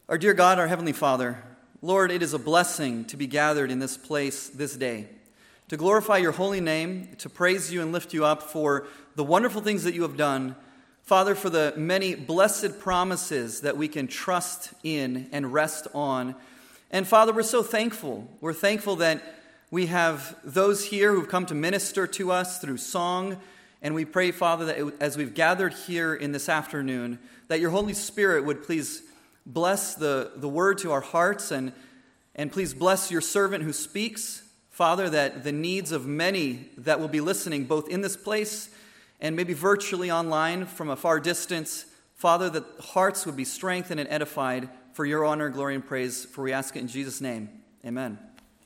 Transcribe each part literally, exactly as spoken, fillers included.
Our dear God, our Heavenly Father, Lord, it is a blessing to be gathered in this place this day, to glorify your holy name, to praise you and lift you up for the wonderful things that you have done. Father, for the many blessed promises that we can trust in and rest on. And Father, we're so thankful. We're thankful that we have those here who've come to minister to us through song. And we pray, Father, that as we've gathered here in this afternoon, that your Holy Spirit would please bless the, the word to our hearts, and, and please bless your servant who speaks. Father, that the needs of many that will be listening, both in this place and maybe virtually online from a far distance, Father, that hearts would be strengthened and edified for your honor, glory, and praise, for we ask it in Jesus' name. Amen.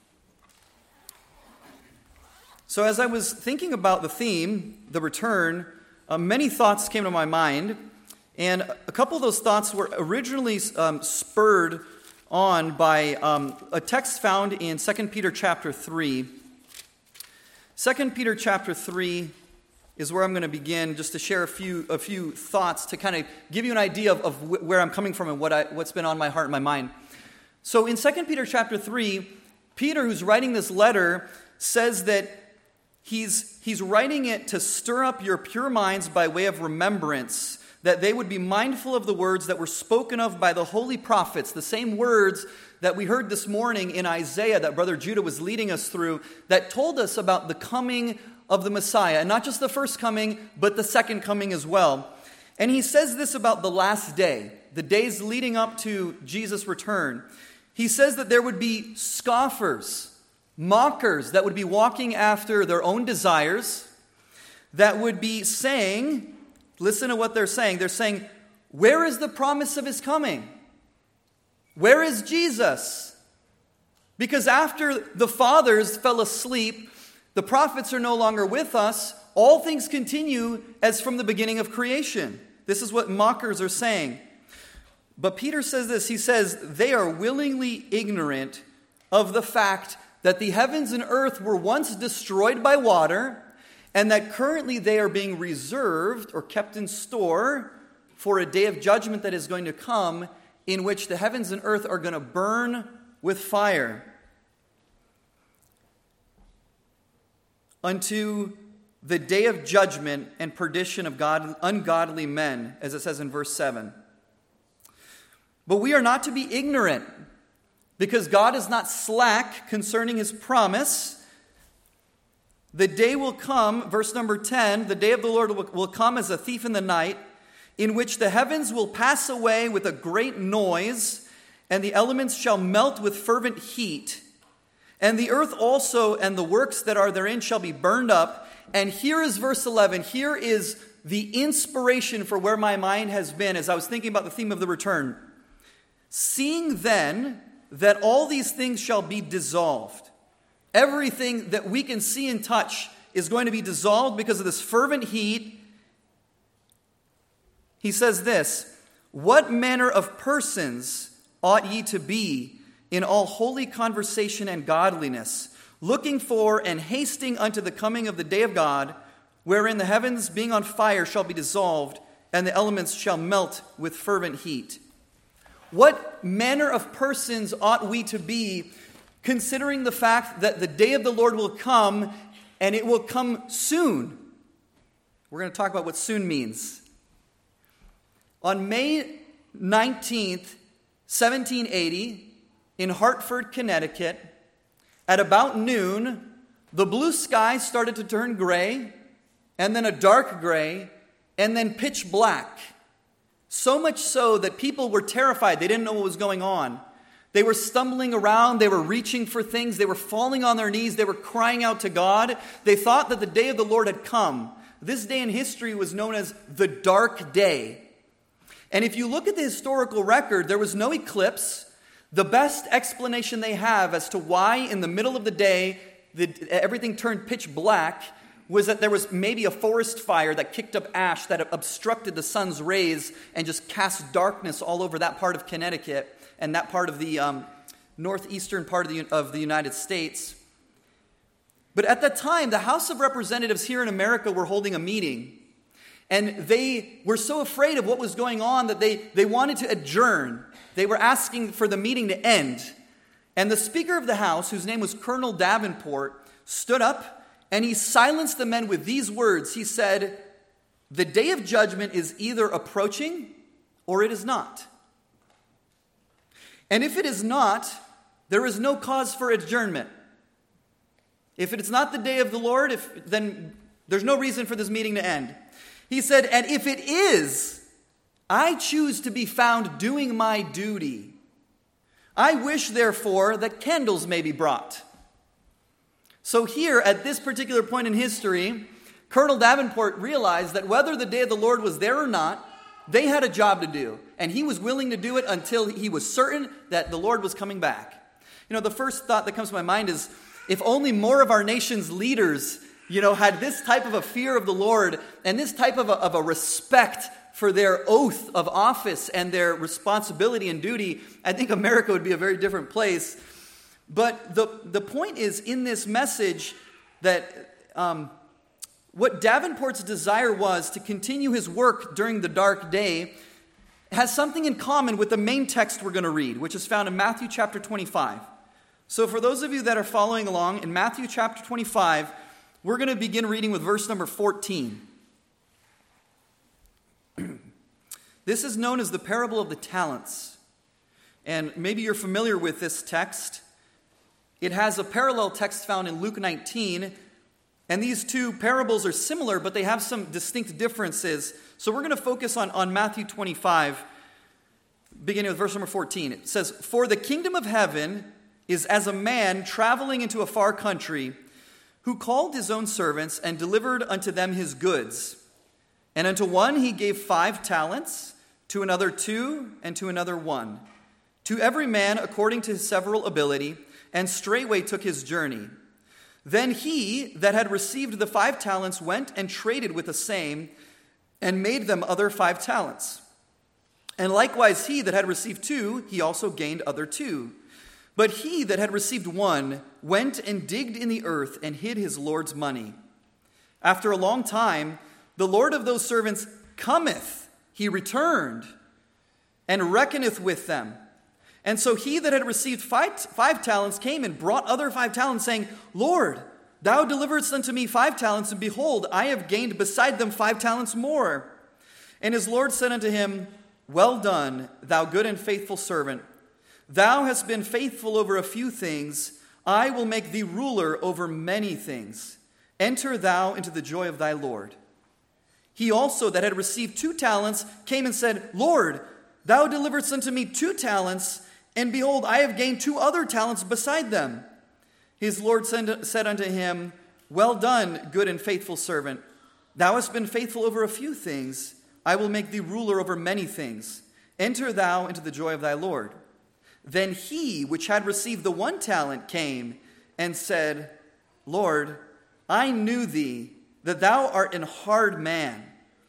So as I was thinking about the theme, the return, uh, many thoughts came to my mind. And a couple of those thoughts were originally um, spurred on by um, a text found in Second Peter chapter three. Second Peter chapter three is where I'm going to begin, just to share a few a few thoughts to kind of give you an idea of, of where I'm coming from and what I, what's been on my heart and my mind. So in Second Peter chapter three, Peter, who's writing this letter, says that he's he's writing it to stir up your pure minds by way of remembrance, that they would be mindful of the words that were spoken of by the holy prophets, the same words that we heard this morning in Isaiah that Brother Judah was leading us through, that told us about the coming of the Messiah, and not just the first coming, but the second coming as well. And he says this about the last day, the days leading up to Jesus' return. He says that there would be scoffers, mockers that would be walking after their own desires, that would be saying, listen to what they're saying. They're saying, where is the promise of his coming? Where is Jesus? Because after the fathers fell asleep, the prophets are no longer with us. All things continue as from the beginning of creation. This is what mockers are saying. But Peter says this. He says, they are willingly ignorant of the fact that the heavens and earth were once destroyed by water, and that currently they are being reserved or kept in store for a day of judgment that is going to come, in which the heavens and earth are going to burn with fire. Unto the day of judgment and perdition of God, ungodly men, as it says in verse seven. But we are not to be ignorant, because God is not slack concerning his promise. The day will come, verse number ten, the day of the Lord will, will come as a thief in the night, in which the heavens will pass away with a great noise, and the elements shall melt with fervent heat, and the earth also and the works that are therein shall be burned up. And here is verse eleven. Here is the inspiration for where my mind has been as I was thinking about the theme of the return. Seeing then that all these things shall be dissolved. Everything that we can see and touch is going to be dissolved because of this fervent heat. He says this, what manner of persons ought ye to be in all holy conversation and godliness, looking for and hasting unto the coming of the day of God, wherein the heavens being on fire shall be dissolved, and the elements shall melt with fervent heat. What manner of persons ought we to be, considering the fact that the day of the Lord will come, and it will come soon? We're going to talk about what soon means. On May nineteenth, seventeen eighty, in Hartford, Connecticut, at about noon, the blue sky started to turn gray, and then a dark gray, and then pitch black. So much so that people were terrified. They didn't know what was going on. They were stumbling around. They were reaching for things. They were falling on their knees. They were crying out to God. They thought that the day of the Lord had come. This day in history was known as the Dark Day. And if you look at the historical record, there was no eclipse. The best explanation they have as to why in the middle of the day the, everything turned pitch black was that there was maybe a forest fire that kicked up ash that obstructed the sun's rays and just cast darkness all over that part of Connecticut and that part of the um, northeastern part of the, of the United States. But at that time, the House of Representatives here in America were holding a meeting. And they were so afraid of what was going on that they, they wanted to adjourn. They were asking for the meeting to end. And the Speaker of the House, whose name was Colonel Davenport, stood up and he silenced the men with these words. He said, "The day of judgment is either approaching or it is not. And if it is not, there is no cause for adjournment. If it is not the day of the Lord, if, then there's no reason for this meeting to end." He said, "And if it is, I choose to be found doing my duty. I wish, therefore, that candles may be brought." So here, at this particular point in history, Colonel Davenport realized that whether the day of the Lord was there or not, they had a job to do. And he was willing to do it until he was certain that the Lord was coming back. You know, the first thought that comes to my mind is, if only more of our nation's leaders, you know, had this type of a fear of the Lord and this type of a, of a respect for their oath of office and their responsibility and duty, I think America would be a very different place. But the, the point is, in this message, that um, what Davenport's desire was to continue his work during the dark day has something in common with the main text we're going to read, which is found in Matthew chapter twenty-five. So for those of you that are following along, in Matthew chapter twenty-five, we're going to begin reading with verse number fourteen. This is known as the parable of the talents. And maybe you're familiar with this text. It has a parallel text found in Luke nineteen. And these two parables are similar, but they have some distinct differences. So we're going to focus on, on Matthew twenty-five, beginning with verse number fourteen. It says, "For the kingdom of heaven is as a man traveling into a far country, who called his own servants and delivered unto them his goods. And unto one he gave five talents, to another two, and to another one, to every man according to his several ability, and straightway took his journey. Then he that had received the five talents went and traded with the same, and made them other five talents. And likewise he that had received two, he also gained other two. But he that had received one went and digged in the earth and hid his Lord's money. After a long time, the Lord of those servants cometh, he returned, and reckoneth with them. And so he that had received five, five talents came and brought other five talents, saying, Lord, thou deliveredst unto me five talents, and behold, I have gained beside them five talents more. And his Lord said unto him, Well done, thou good and faithful servant. Thou hast been faithful over a few things. I will make thee ruler over many things. Enter thou into the joy of thy Lord. He also that had received two talents came and said, Lord, thou deliveredst unto me two talents, and behold, I have gained two other talents beside them. His Lord said unto him, Well done, good and faithful servant. Thou hast been faithful over a few things. I will make thee ruler over many things. Enter thou into the joy of thy Lord. Then he which had received the one talent came and said, Lord, I knew thee, that thou art an hard man,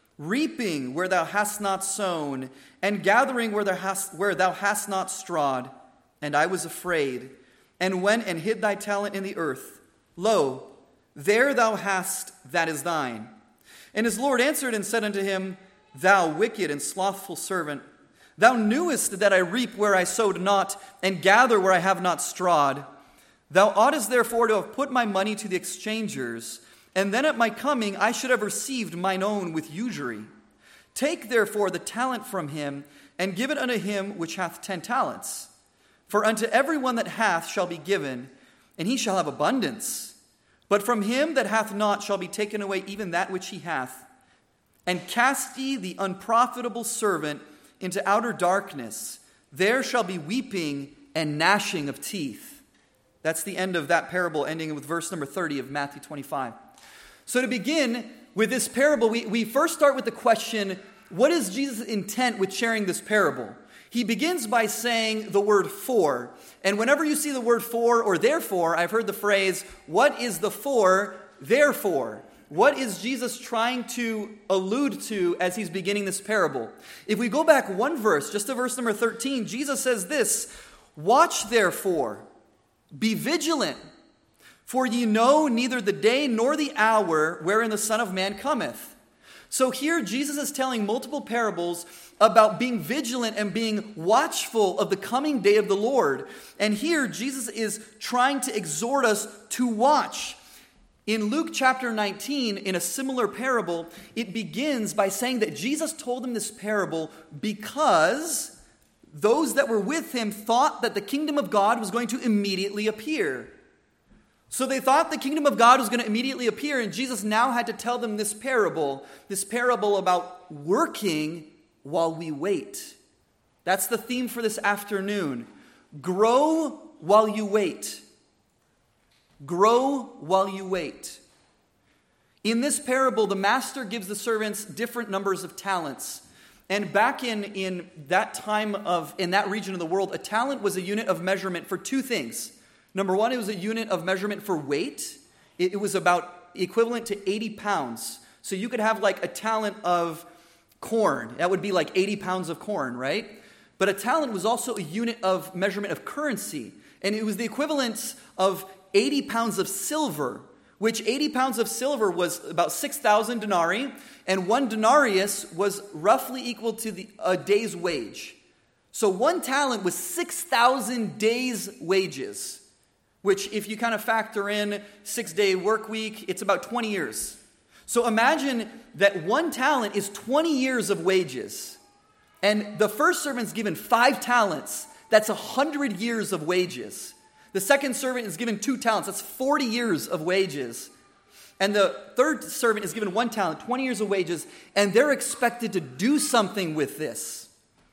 reaping where thou hast not sown, and gathering where thou hast, where thou hast not strawed. And I was afraid, and went and hid thy talent in the earth. Lo, there thou hast that is thine. And his Lord answered and said unto him, Thou wicked and slothful servant, thou knewest that I reap where I sowed not, and gather where I have not strawed. Thou oughtest therefore to have put my money to the exchangers, and then at my coming I should have received mine own with usury. Take therefore the talent from him, and give it unto him which hath ten talents. For unto every one that hath shall be given, and he shall have abundance. But from him that hath not shall be taken away even that which he hath. And cast ye the unprofitable servant into outer darkness. There shall be weeping and gnashing of teeth. That's the end of that parable, ending with verse number thirty of Matthew twenty-five. So to begin with this parable, we, we first start with the question, what is Jesus' intent with sharing this parable? He begins by saying the word for. And whenever you see the word for or therefore, I've heard the phrase, what is the for, therefore? What is Jesus trying to allude to as he's beginning this parable? If we go back one verse, just to verse number thirteen, Jesus says this, Watch therefore, be vigilant, for ye know neither the day nor the hour wherein the Son of Man cometh. So here Jesus is telling multiple parables about being vigilant and being watchful of the coming day of the Lord. And here Jesus is trying to exhort us to watch. In Luke chapter nineteen, in a similar parable, it begins by saying that Jesus told them this parable because those that were with him thought that the kingdom of God was going to immediately appear. So they thought the kingdom of God was going to immediately appear, and Jesus now had to tell them this parable, this parable about working while we wait. That's the theme for this afternoon. Grow while you wait. Grow while you wait. In this parable, the master gives the servants different numbers of talents. And back in, in that time of, in that region of the world, a talent was a unit of measurement for two things. Number one, it was a unit of measurement for weight. It, it was about equivalent to eighty pounds. So you could have like a talent of corn. That would be like eighty pounds of corn, right? But a talent was also a unit of measurement of currency. And it was the equivalent of eighty pounds of silver, which eighty pounds of silver was about six thousand denarii, and one denarius was roughly equal to the, a day's wage. So one talent was six thousand days' wages, which if you kind of factor in six-day work week, it's about twenty years. So imagine that one talent is twenty years of wages. And the first servant's given five talents. That's one hundred years of wages. The second servant is given two talents. That's forty years of wages. And the third servant is given one talent, twenty years of wages, and they're expected to do something with this.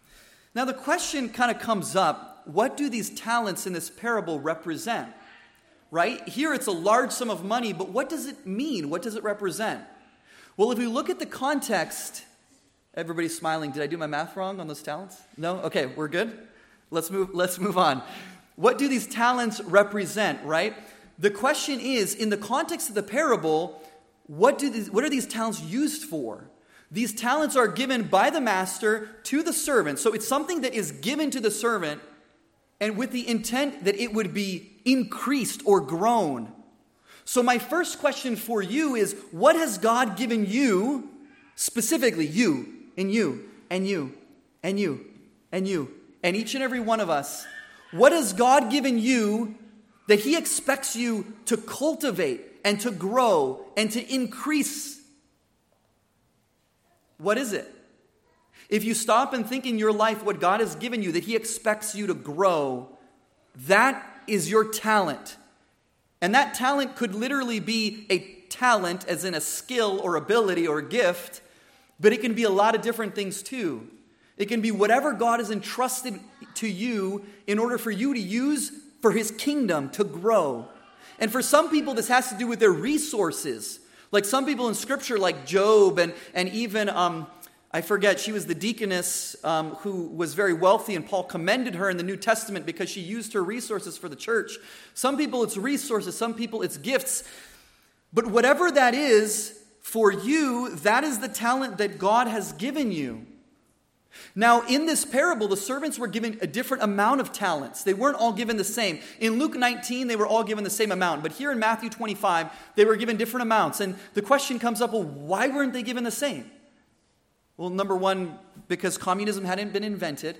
Now the question kind of comes up, what do these talents in this parable represent? Right? Here it's a large sum of money, but what does it mean? What does it represent? Well, if we look at the context, everybody's smiling. Did I do my math wrong on those talents? No? Okay, we're good? Let's move, let's move on. What do these talents represent, right? The question is, in the context of the parable, what do these, what are these talents used for? These talents are given by the master to the servant. So it's something that is given to the servant and with the intent that it would be increased or grown. So my first question for you is, what has God given you, specifically you, and you, and you, and you, and you, and each and every one of us? What has God given you that he expects you to cultivate and to grow and to increase? What is it? If you stop and think in your life what God has given you, that he expects you to grow, that is your talent. And that talent could literally be a talent as in a skill or ability or gift, but it can be a lot of different things too. It can be whatever God has entrusted to you in order for you to use for his kingdom to grow. And for some people, this has to do with their resources. Like some people in Scripture, like Job, and, and even, um, I forget, she was the deaconess um, who was very wealthy, and Paul commended her in the New Testament because she used her resources for the church. Some people, it's resources. Some people, it's gifts. But whatever that is, for you, that is the talent that God has given you. Now, in this parable, the servants were given a different amount of talents. They weren't all given the same. In Luke nineteen, they were all given the same amount. But here in Matthew twenty-five, they were given different amounts. And the question comes up, well, why weren't they given the same? Well, number one, because communism hadn't been invented.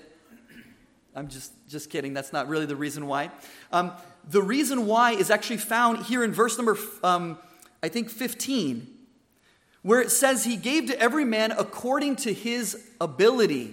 I'm just, just kidding. That's not really the reason why. Um, the reason why is actually found here in verse number, um, I think, fifteen. Where it says he gave to every man according to his ability.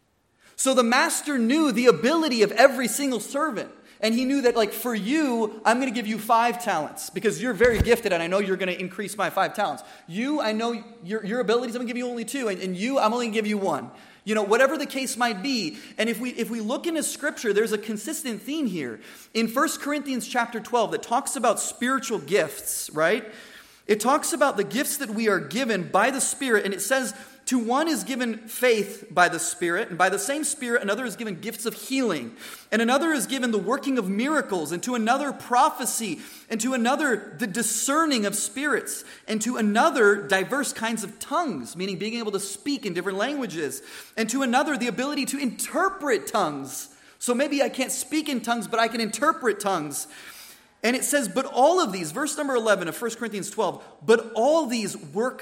So the master knew the ability of every single servant. And he knew that, like, for you, I'm going to give you five talents because you're very gifted and I know you're going to increase my five talents. You, I know your, your abilities, I'm going to give you only two. And, and you, I'm only going to give you one. You know, whatever the case might be. And if we if we look into Scripture, there's a consistent theme here. In First Corinthians chapter twelve that talks about spiritual gifts, right? It talks about the gifts that we are given by the Spirit, and it says, to one is given faith by the Spirit, and by the same Spirit another is given gifts of healing, and another is given the working of miracles, and to another prophecy, and to another the discerning of spirits, and to another diverse kinds of tongues, meaning being able to speak in different languages, and to another the ability to interpret tongues. So maybe I can't speak in tongues, but I can interpret tongues. And it says, but all of these, verse number eleven of First Corinthians twelve, but all these work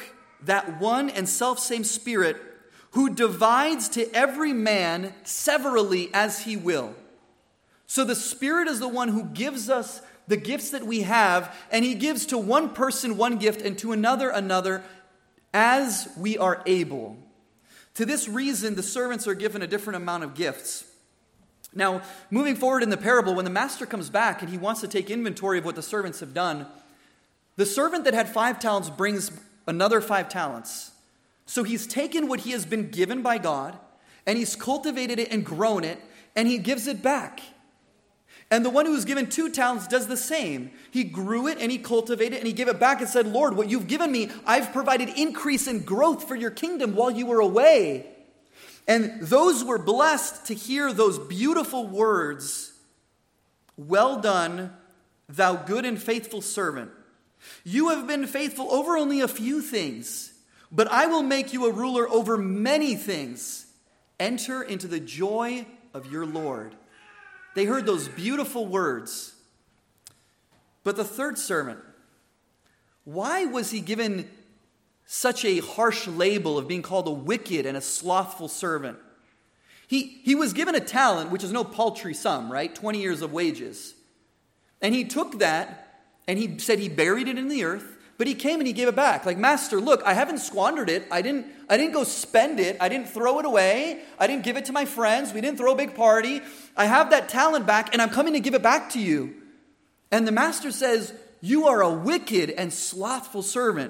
that one and selfsame Spirit who divides to every man severally as he will. So the Spirit is the one who gives us the gifts that we have, and he gives to one person one gift and to another another as we are able. To this reason, the servants are given a different amount of gifts. Now, moving forward in the parable, when the master comes back and he wants to take inventory of what the servants have done, the servant that had five talents brings another five talents. So he's taken what he has been given by God, and he's cultivated it and grown it, and he gives it back. And the one who was given two talents does the same. He grew it and he cultivated it and he gave it back and said, Lord, what you've given me, I've provided increase and growth for your kingdom while you were away. And those were blessed to hear those beautiful words, well done, thou good and faithful servant. You have been faithful over only a few things, but I will make you a ruler over many things. Enter into the joy of your Lord. They heard those beautiful words. But the third servant, why was he given such a harsh label of being called a wicked and a slothful servant? He, he was given a talent, which is no paltry sum, right? twenty years of wages. And he took that and he said he buried it in the earth, but he came and he gave it back. Like, Master, look, I haven't squandered it. I didn't, I didn't go spend it. I didn't throw it away. I didn't give it to my friends. We didn't throw a big party. I have that talent back and I'm coming to give it back to you. And the master says, you are a wicked and slothful servant.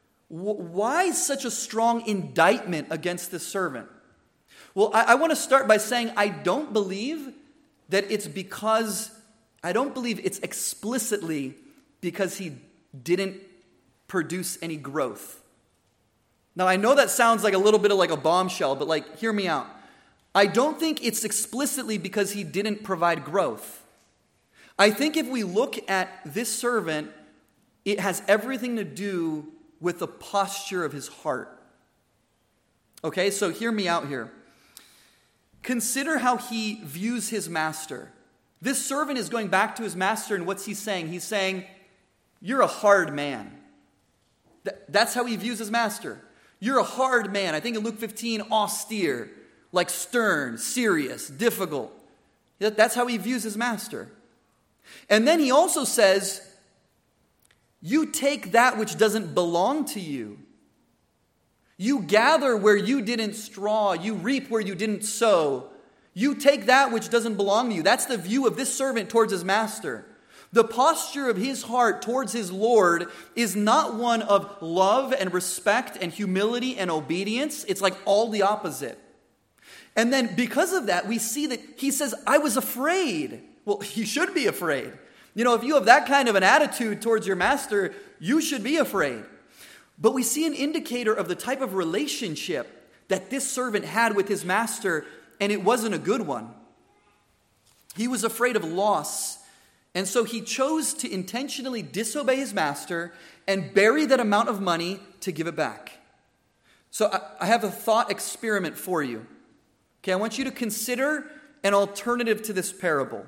Why such a strong indictment against this servant? Well, I, I want to start by saying I don't believe that it's because, I don't believe it's explicitly because he didn't produce any growth. Now, I know that sounds like a little bit of like a bombshell, but like, hear me out. I don't think it's explicitly because he didn't provide growth. I think if we look at this servant, it has everything to do with the posture of his heart. Okay, so hear me out here. Consider how he views his master. This servant is going back to his master, and what's he saying? He's saying, you're a hard man. Th- that's how he views his master. You're a hard man. I think in Luke fifteen, austere, like stern, serious, difficult. That's how he views his master. And then he also says, you take that which doesn't belong to you. You gather where you didn't straw. You reap where you didn't sow. You take that which doesn't belong to you. That's the view of this servant towards his master. The posture of his heart towards his Lord is not one of love and respect and humility and obedience. It's like all the opposite. And then because of that, we see that he says, I was afraid. Well, you should be afraid. You know, if you have that kind of an attitude towards your master, you should be afraid. But we see an indicator of the type of relationship that this servant had with his master, and it wasn't a good one. He was afraid of loss. And so he chose to intentionally disobey his master and bury that amount of money to give it back. So I have a thought experiment for you. Okay, I want you to consider an alternative to this parable.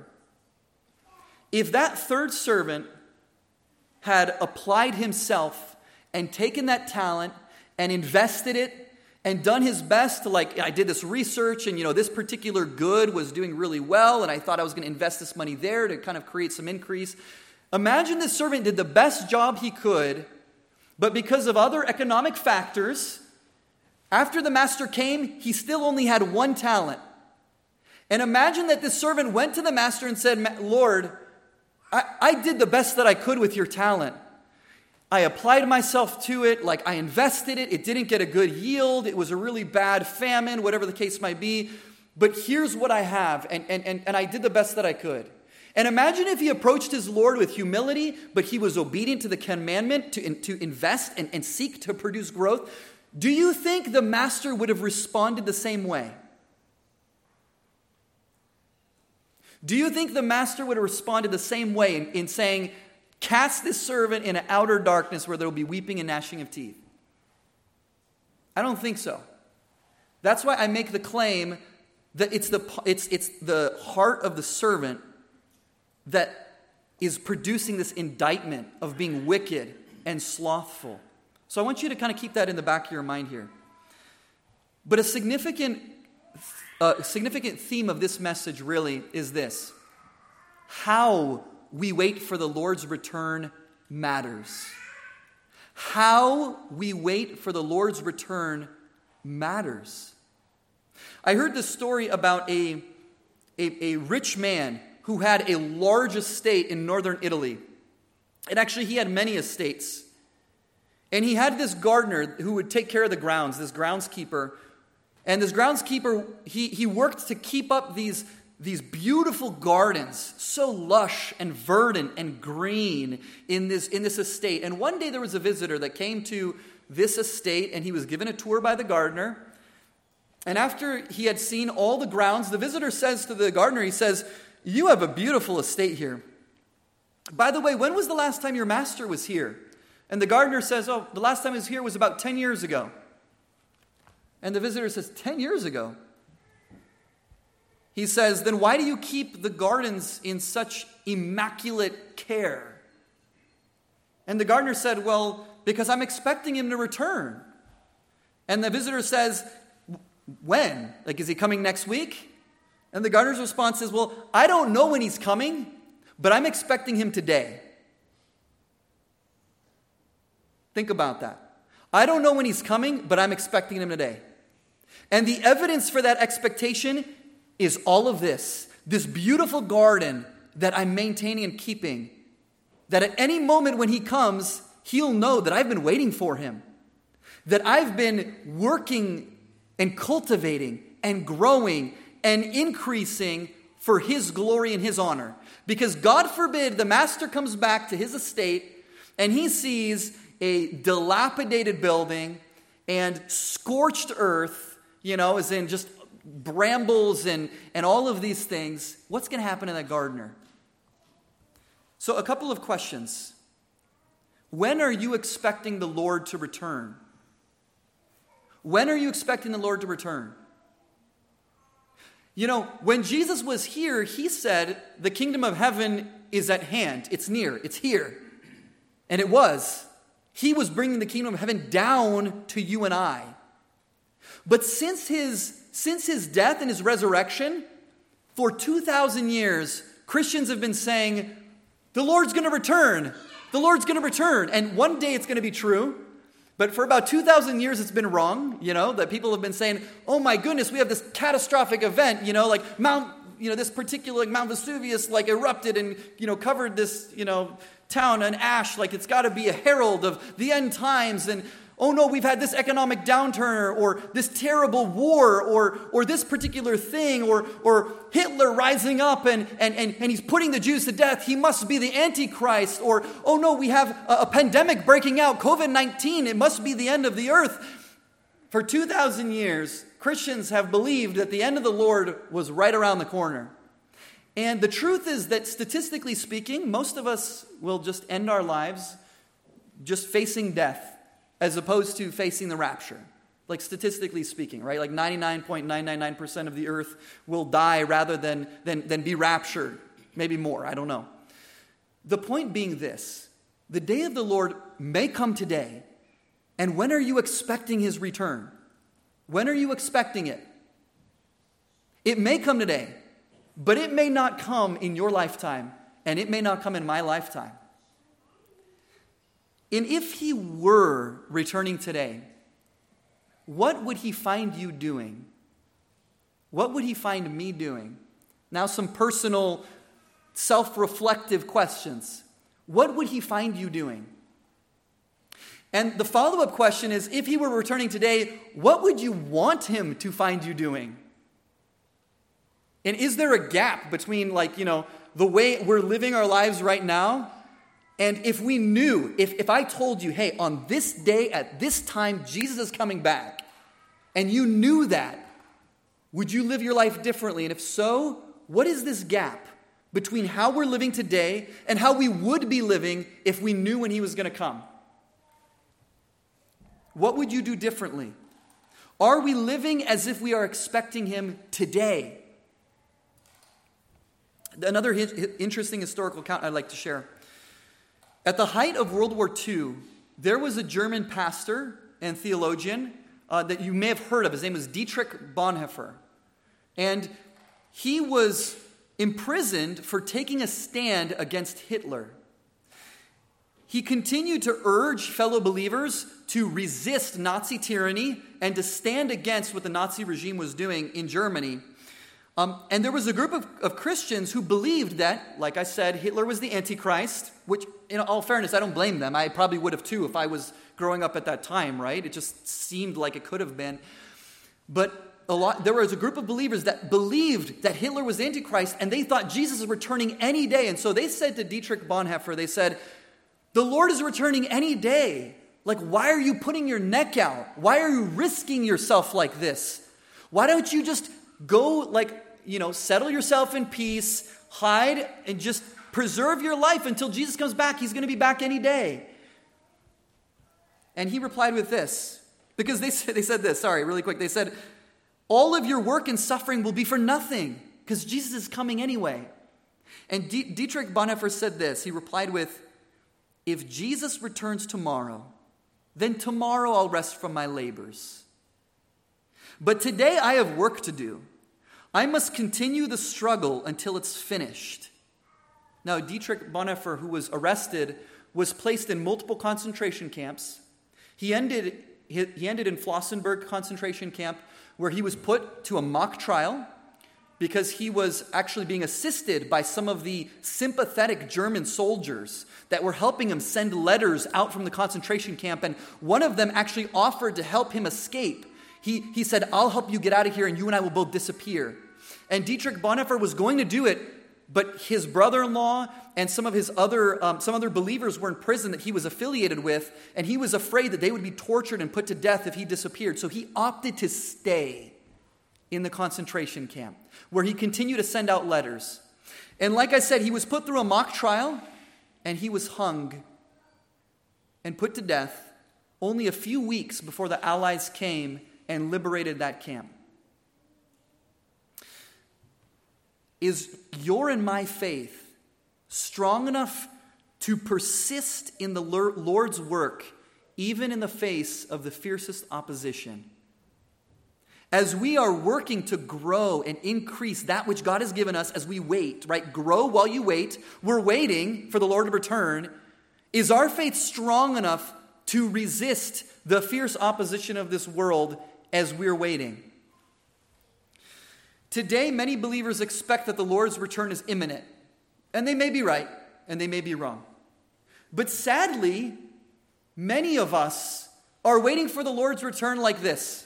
If that third servant had applied himself and taken that talent and invested it and done his best to, like, I did this research and, you know, this particular good was doing really well and I thought I was going to invest this money there to kind of create some increase. Imagine this servant did the best job he could, but because of other economic factors, after the master came, he still only had one talent. And imagine that this servant went to the master and said, Lord, I, I did the best that I could with your talent. I applied myself to it, like I invested it. It didn't get a good yield. It was a really bad famine, whatever the case might be. But here's what I have, and, and, and, and I did the best that I could. And imagine if he approached his Lord with humility, but he was obedient to the commandment to, to invest and, and seek to produce growth. Do you think the master would have responded the same way? Do you think the master would have responded the same way in, in saying, cast this servant in an outer darkness where there will be weeping and gnashing of teeth? I don't think so. That's why I make the claim that it's the, it's, it's the heart of the servant that is producing this indictment of being wicked and slothful. So I want you to kind of keep that in the back of your mind here. But a significant, uh, significant theme of this message really is this: how we wait for the Lord's return matters. How we wait for the Lord's return matters. I heard this story about a, a, a rich man who had a large estate in northern Italy. And actually, he had many estates. And he had this gardener who would take care of the grounds, this groundskeeper. And this groundskeeper, he, he worked to keep up these, these beautiful gardens, so lush and verdant and green in this, in this estate. And one day there was a visitor that came to this estate, and he was given a tour by the gardener. And after he had seen all the grounds, the visitor says to the gardener, he says, "You have a beautiful estate here. By the way, when was the last time your master was here?" And the gardener says, "Oh, the last time he was here was about ten years ago. And the visitor says, ten years ago? He says, "Then why do you keep the gardens in such immaculate care?" And the gardener said, "Well, because I'm expecting him to return." And the visitor says, "When? Like, is he coming next week?" And the gardener's response is, "Well, I don't know when he's coming, but I'm expecting him today." Think about that. I don't know when he's coming, but I'm expecting him today. And the evidence for that expectation is all of this. This beautiful garden that I'm maintaining and keeping. That at any moment when he comes, he'll know that I've been waiting for him. That I've been working and cultivating and growing and increasing for his glory and his honor. Because God forbid the master comes back to his estate and he sees a dilapidated building and scorched earth, you know, as in just brambles and, and all of these things. What's going to happen to that gardener? So a couple of questions. When are you expecting the Lord to return? When are you expecting the Lord to return? You know, when Jesus was here, he said, the kingdom of heaven is at hand. It's near. It's here. And it was. He was bringing the kingdom of heaven down to you and I. But since his, since his death and his resurrection, for two thousand years, Christians have been saying, the Lord's going to return. The Lord's going to return. And one day it's going to be true. But for about two thousand years, it's been wrong, you know, that people have been saying, oh my goodness, we have this catastrophic event, you know, like Mount, you know, this particular, like Mount Vesuvius, like erupted and, you know, covered this, you know, town in ash, like it's got to be a herald of the end times. And oh no, we've had this economic downturn, or this terrible war, or or this particular thing, or or Hitler rising up and, and, and, and he's putting the Jews to death. He must be the Antichrist. Or, oh no, we have a, a pandemic breaking out, covid nineteen. It must be the end of the earth. For two thousand years, Christians have believed that the end of the Lord was right around the corner. And the truth is that statistically speaking, most of us will just end our lives just facing death, as opposed to facing the rapture. Like statistically speaking, right? Like ninety-nine point nine nine nine percent of the earth will die rather than, than, than be raptured. Maybe more, I don't know. The point being this: the day of the Lord may come today. And when are you expecting his return? When are you expecting it? It may come today, but it may not come in your lifetime, and it may not come in my lifetime. And if he were returning today, what would he find you doing? What would he find me doing? Now, some personal, self-reflective questions. What would he find you doing? And the follow-up question is, if he were returning today, what would you want him to find you doing? And is there a gap between, like, you know, the way we're living our lives right now? And if we knew, if, if I told you, hey, on this day, at this time, Jesus is coming back, and you knew that, would you live your life differently? And if so, what is this gap between how we're living today and how we would be living if we knew when he was going to come? What would you do differently? Are we living as if we are expecting him today? Another hi- interesting historical account I'd like to share. At the height of World War Two, there was a German pastor and theologian uh, that you may have heard of. His name was Dietrich Bonhoeffer. And he was imprisoned for taking a stand against Hitler. He continued to urge fellow believers to resist Nazi tyranny and to stand against what the Nazi regime was doing in Germany. Um, and there was a group of, of Christians who believed that, like I said, Hitler was the Antichrist, which, in all fairness, I don't blame them. I probably would have too if I was growing up at that time, right? It just seemed like it could have been. But a lot, there was a group of believers that believed that Hitler was the Antichrist, and they thought Jesus is returning any day. And so they said to Dietrich Bonhoeffer, they said, the Lord is returning any day. Like, why are you putting your neck out? Why are you risking yourself like this? Why don't you just go, like, you know, settle yourself in peace, hide, and just preserve your life until Jesus comes back? He's going to be back any day. And he replied with this, because they said, they said this, sorry, really quick. They said, all of your work and suffering will be for nothing, because Jesus is coming anyway. And D- Dietrich Bonhoeffer said this. He replied with, if Jesus returns tomorrow, then tomorrow I'll rest from my labors. But today I have work to do. I must continue the struggle until it's finished. Now, Dietrich Bonhoeffer, who was arrested, was placed in multiple concentration camps. He ended, he ended in Flossenburg concentration camp, where he was put to a mock trial because he was actually being assisted by some of the sympathetic German soldiers that were helping him send letters out from the concentration camp. And one of them actually offered to help him escape. He, he said, I'll help you get out of here and you and I will both disappear. And Dietrich Bonhoeffer was going to do it, but his brother-in-law and some of his other um, some other believers were in prison that he was affiliated with, and he was afraid that they would be tortured and put to death if he disappeared. So he opted to stay in the concentration camp, where he continued to send out letters. And like I said, he was put through a mock trial, and he was hung and put to death only a few weeks before the Allies came and liberated that camp. Is your and my faith strong enough to persist in the Lord's work, even in the face of the fiercest opposition? As we are working to grow and increase that which God has given us as we wait, right? Grow while you wait. We're waiting for the Lord to return. Is our faith strong enough to resist the fierce opposition of this world as we're waiting? Today, many believers expect that the Lord's return is imminent. And they may be right, and they may be wrong. But sadly, many of us are waiting for the Lord's return like this.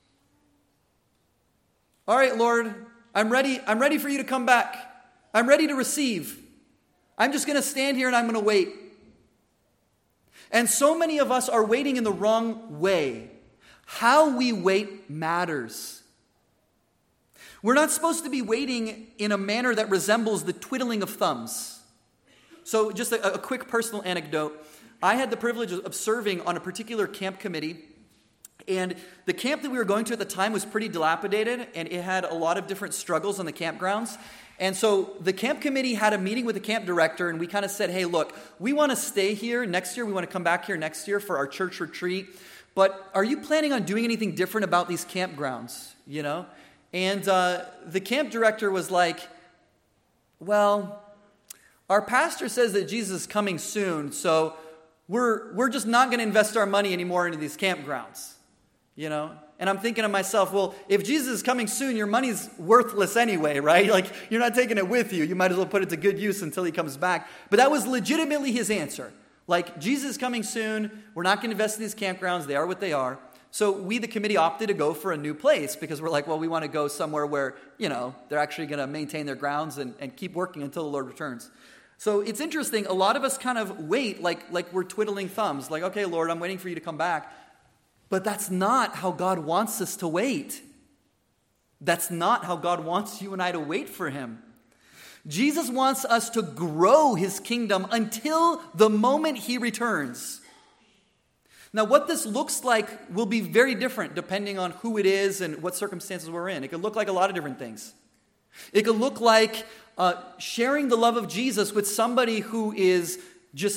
All right, Lord, I'm ready. I'm ready for you to come back. I'm ready to receive. I'm just going to stand here and I'm going to wait. And so many of us are waiting in the wrong way. How we wait matters. We're not supposed to be waiting in a manner that resembles the twiddling of thumbs. So just a, a quick personal anecdote. I had the privilege of serving on a particular camp committee, and the camp that we were going to at the time was pretty dilapidated, and it had a lot of different struggles on the campgrounds. And so the camp committee had a meeting with the camp director, and we kind of said, hey, look, we want to stay here next year. We want to come back here next year for our church retreat. But are you planning on doing anything different about these campgrounds, you know? And uh, the camp director was like, well, our pastor says that Jesus is coming soon, so we're we're just not going to invest our money anymore into these campgrounds, you know? And I'm thinking to myself, well, if Jesus is coming soon, your money's worthless anyway, right? Like, you're not taking it with you. You might as well put it to good use until he comes back. But that was legitimately his answer. Like, Jesus is coming soon. We're not going to invest in these campgrounds. They are what they are. So we, the committee, opted to go for a new place because we're like, well, we want to go somewhere where, you know, they're actually going to maintain their grounds and, and keep working until the Lord returns. So it's interesting. A lot of us kind of wait like, like we're twiddling thumbs. Like, okay, Lord, I'm waiting for you to come back. But that's not how God wants us to wait. That's not how God wants you and I to wait for him. Jesus wants us to grow his kingdom until the moment he returns. Now, what this looks like will be very different depending on who it is and what circumstances we're in. It could look like a lot of different things. It could look like uh, sharing the love of Jesus with somebody who is just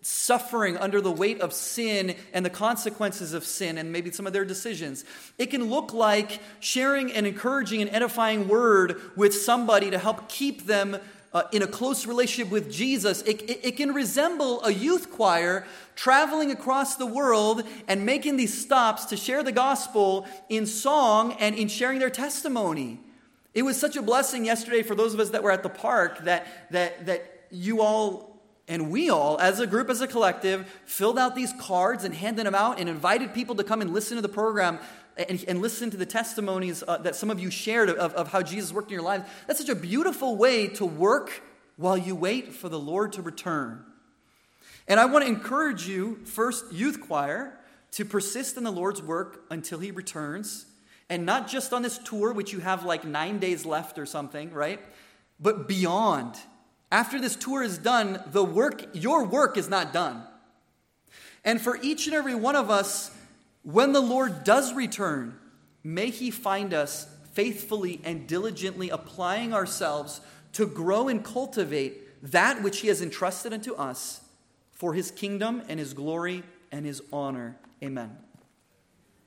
suffering under the weight of sin and the consequences of sin and maybe some of their decisions. It can look like sharing an encouraging and edifying word with somebody to help keep them uh, in a close relationship with Jesus. It, it, it can resemble a youth choir traveling across the world and making these stops to share the gospel in song and in sharing their testimony. It was such a blessing yesterday for those of us that were at the park that that that you all and we all, as a group, as a collective, filled out these cards and handed them out and invited people to come and listen to the program and, and listen to the testimonies uh, that some of you shared of, of how Jesus worked in your lives. That's such a beautiful way to work while you wait for the Lord to return. And I want to encourage you, first, youth choir, to persist in the Lord's work until he returns. And not just on this tour, which you have like nine days left or something, right? But beyond. After this tour is done, the work, your work is not done. And for each and every one of us, when the Lord does return, may he find us faithfully and diligently applying ourselves to grow and cultivate that which he has entrusted unto us for his kingdom and his glory and his honor. Amen.